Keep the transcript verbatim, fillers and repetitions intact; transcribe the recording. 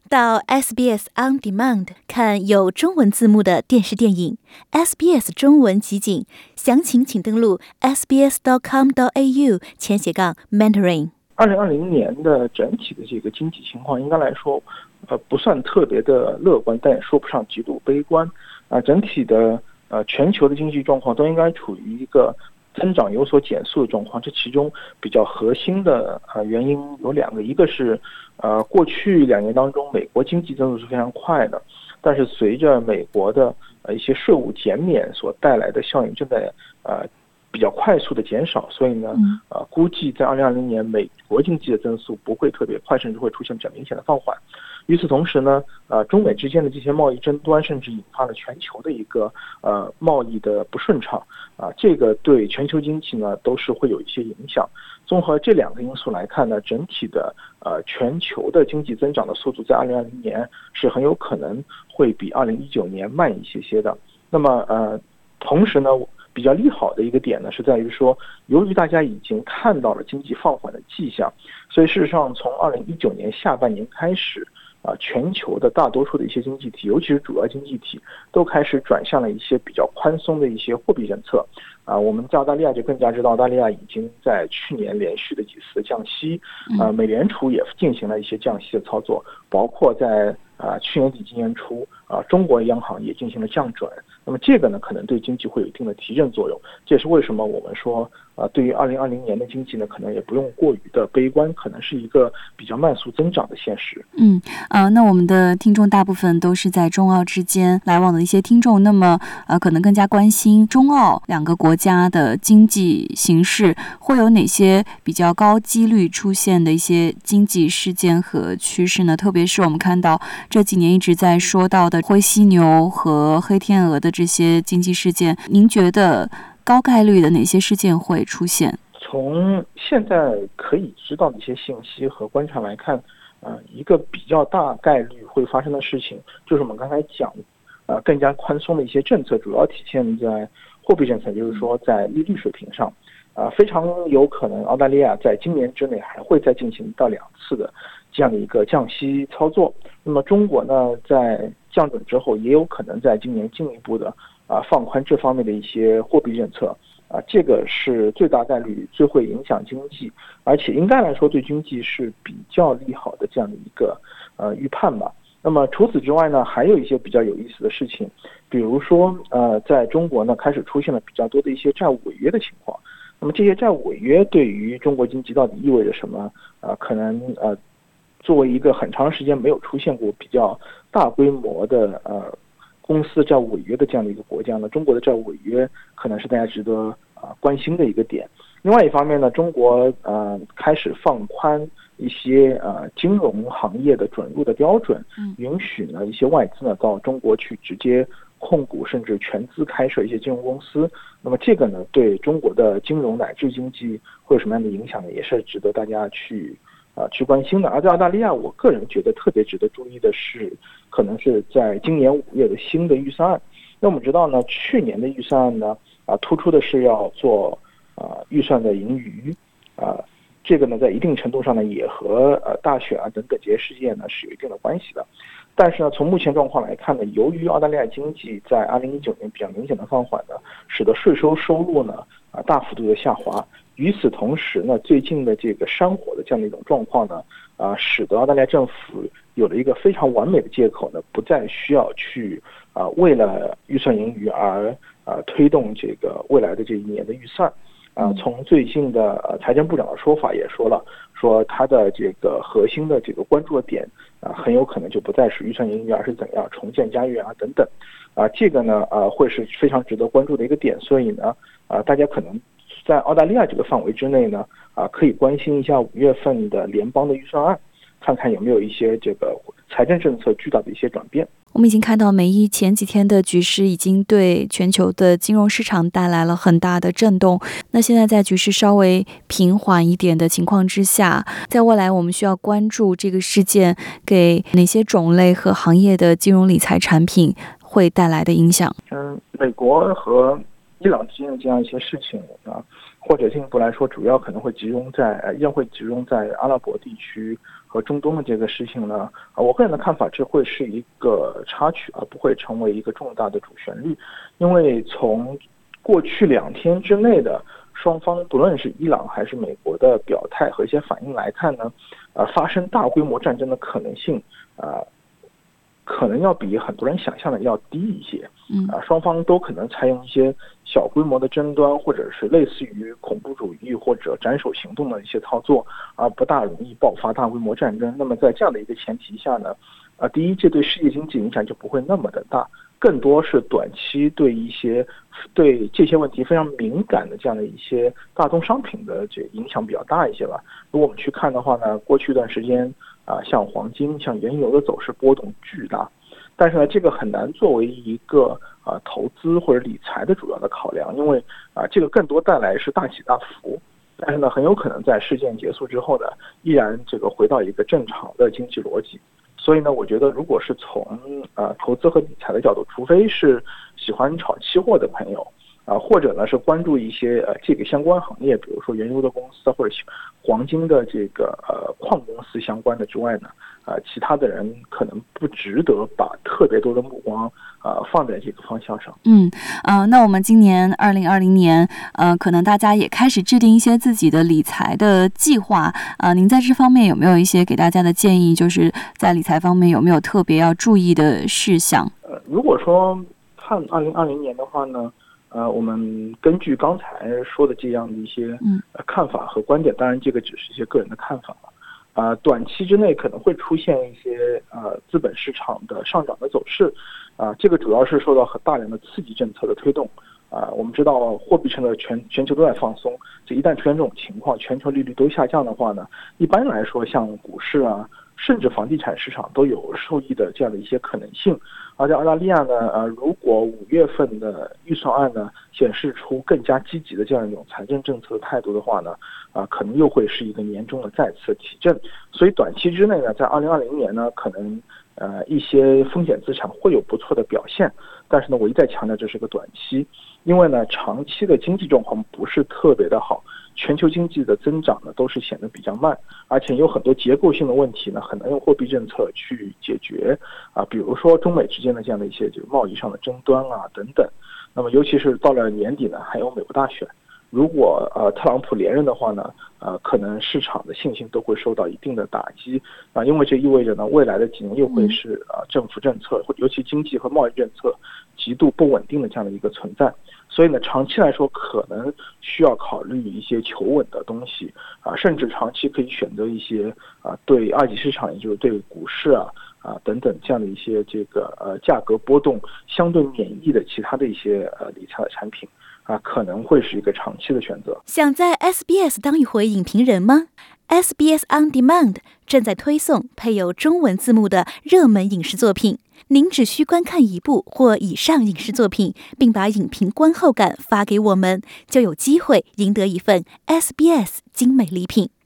到 S B S On Demand 看有中文字幕的电视电影 S B S 中文集锦，详情请登录 s b s dot com dot a u 前斜杠 mentoring。 二零二零年的整体的这个经济情况，应该来说，呃，不算特别的乐观，但也说不上极度悲观。啊、呃，整体的呃全球的经济状况都应该处于一个增长有所减速的状况。这其中比较核心的呃原因有两个，一个是呃过去两年当中，美国经济增速是非常快的，但是随着美国的呃一些税务减免所带来的效应正在呃。比较快速的减少，所以呢，呃，估计在二零二零年美国经济的增速不会特别快，甚至会出现比较明显的放缓。与此同时呢，呃，中美之间的这些贸易争端，甚至引发了全球的一个呃贸易的不顺畅啊、呃，这个对全球经济呢都是会有一些影响。综合这两个因素来看呢，整体的呃全球的经济增长的速度在二零二零年是很有可能会比二零一九年慢一些些的。那么呃，同时呢。比较利好的一个点呢，是在于说，由于大家已经看到了经济放缓的迹象，所以事实上从二零一九年下半年开始，啊，全球的大多数的一些经济体，尤其是主要经济体，都开始转向了一些比较宽松的一些货币政策。啊，我们在澳大利亚就更加知道，澳大利亚已经在去年连续的几次降息，啊，美联储也进行了一些降息的操作，包括在啊去年底今年初，啊，中国央行也进行了降准。那么这个呢，可能对经济会有一定的提振作用。这也是为什么我们说，呃，对于二零二零年的经济呢，可能也不用过于的悲观，可能是一个比较慢速增长的现实。 嗯，呃，那我们的听众大部分都是在中澳之间来往的一些听众，那么呃，可能更加关心中澳两个国家的经济形势，会有哪些比较高几率出现的一些经济事件和趋势呢？特别是我们看到这几年一直在说到的灰犀牛和黑天鹅的这些经济事件，您觉得高概率的哪些事件会出现？ 从现在可以知道的一些信息和观察来看，呃，一个比较大概率会发生的事情，就是我们刚才讲，呃，更加宽松的一些政策，主要体现在货币政策，就是说在利率水平上，啊、呃，非常有可能澳大利亚在今年之内还会再进行到两次的这样的一个降息操作。那么中国呢，在降准之后，也有可能在今年进一步的啊、呃、放宽这方面的一些货币政策。啊，这个是最大概率最会影响经济，而且应该来说对经济是比较利好的这样的一个呃预判吧。那么除此之外呢，还有一些比较有意思的事情，比如说呃，在中国呢开始出现了比较多的一些债务违约的情况。那么这些债务违约对于中国经济到底意味着什么？啊、呃，可能呃作为一个很长时间没有出现过比较大规模的呃。公司债务违约的这样的一个国家呢，中国的债务违约可能是大家值得啊、呃、关心的一个点。另外一方面呢，中国呃开始放宽一些呃金融行业的准入的标准，允许呢一些外资呢到中国去直接控股甚至全资开设一些金融公司。那么这个呢对中国的金融乃至经济会有什么样的影响呢？也是值得大家去。啊，去关心的。而在澳大利亚，我个人觉得特别值得注意的是，可能是在今年五月的新的预算案。那我们知道呢，去年的预算案呢，啊，突出的是要做啊预算的盈余，啊，这个呢，在一定程度上呢，也和呃大选啊等等这些事件呢是有一定的关系的。但是呢，从目前状况来看呢，由于澳大利亚经济在二零一九年比较明显的放缓呢，使得税收收入呢啊大幅度的下滑。与此同时呢，最近的这个山火的这样的一种状况呢，啊，使得澳大利亚政府有了一个非常完美的借口呢，不再需要去啊为了预算盈余而啊推动这个未来的这一年的预算。啊，从最近的呃财政部长的说法也说了，说他的这个核心的这个关注的点啊，很有可能就不再是预算盈余，而是怎样重建家园啊等等。啊，这个呢啊会是非常值得关注的一个点。所以呢啊，大家可能。在澳大利亚这个范围之内呢，啊，可以关心一下五月份的联邦的预算案，看看有没有一些这个财政政策巨大的一些转变。 我们已经看到美伊前几天的局势已经对全球的金融市场带来了很大的震动。那现在在局势稍微平缓一点的情况之下，在未来我们需要关注这个事件给哪些种类和行业的金融理财产品会带来的影响。 嗯，美国和伊朗之间的这样一些事情啊，或者进一步来说，主要可能会集中在，呃，依然会集中在阿拉伯地区和和中东的这个事情呢，啊，我个人的看法，这会是一个插曲，而不会成为一个重大的主旋律。因为从过去两天之内的双方，不论是伊朗还是美国的表态和一些反应来看呢，呃，发生大规模战争的可能性，啊、呃。可能要比很多人想象的要低一些， 嗯啊，双方都可能采用一些小规模的争端，或者是类似于恐怖主义或者斩首行动的一些操作，而不大容易爆发大规模战争。那么在这样的一个前提下呢，啊，第一，这对世界经济影响就不会那么的大，更多是短期对一些对这些问题非常敏感的这样的一些大宗商品的这影响比较大一些吧。如果我们去看的话呢，过去一段时间。啊，像黄金、像原油的走势波动巨大，但是呢，这个很难作为一个啊投资或者理财的主要的考量，因为啊，这个更多带来是大起大伏，但是呢，很有可能在事件结束之后呢，依然这个回到一个正常的经济逻辑。所以呢，我觉得如果是从啊投资和理财的角度，除非是喜欢炒期货的朋友。啊，或者呢是关注一些呃这个相关行业，比如说原油的公司或者黄金的这个呃矿公司相关的之外呢，啊、呃，其他的人可能不值得把特别多的目光啊、呃、放在这个方向上。 嗯，呃，那我们今年二零二零年，呃，可能大家也开始制定一些自己的理财的计划，呃，您在这方面有没有一些给大家的建议？就是在理财方面有没有特别要注意的事项？ 呃，如果说看二零二零年的话呢？呃，我们根据刚才说的这样的一些呃看法和观点，当然这个只是一些个人的看法了。啊、呃，短期之内可能会出现一些呃资本市场的上涨的走势，啊、呃，这个主要是受到很大量的刺激政策的推动。啊、呃，我们知道货币政策全全球都在放松，这一旦出现这种情况，全球利率都下降的话呢，一般来说像股市啊，甚至房地产市场都有受益的这样的一些可能性。而在澳大利亚呢，呃，如果五月份的预算案呢显示出更加积极的这样一种财政政策的态度的话呢，啊、呃，可能又会是一个年终的再次提振。所以短期之内呢，在二零二零年呢，可能呃一些风险资产会有不错的表现，但是呢，我一再强调这是个短期，因为呢，长期的经济状况不是特别的好。全球经济的增长呢，都是显得比较慢，而且有很多结构性的问题呢，很难用货币政策去解决啊，比如说中美之间的这样的一些这个贸易上的争端啊等等。那么，尤其是到了年底呢，还有美国大选，如果呃特朗普连任的话呢，呃，可能市场的信心都会受到一定的打击啊，因为这意味着呢，未来的几年又会是啊政府政策，尤其经济和贸易政策极度不稳定的这样的一个存在。所以呢，长期来说可能需要考虑一些求稳的东西啊，甚至长期可以选择一些啊对二级市场，也就是对股市啊啊等等这样的一些这个呃价格波动相对免疫的其他的一些呃理财的产品啊，可能会是一个长期的选择。 想在 S B S 当一回影评人吗？ S B S On Demand 正在推送配有中文字幕的热门影视作品。您只需观看一部或以上影视作品，并把影评观后感发给我们，就有机会赢得一份 S B S 精美礼品。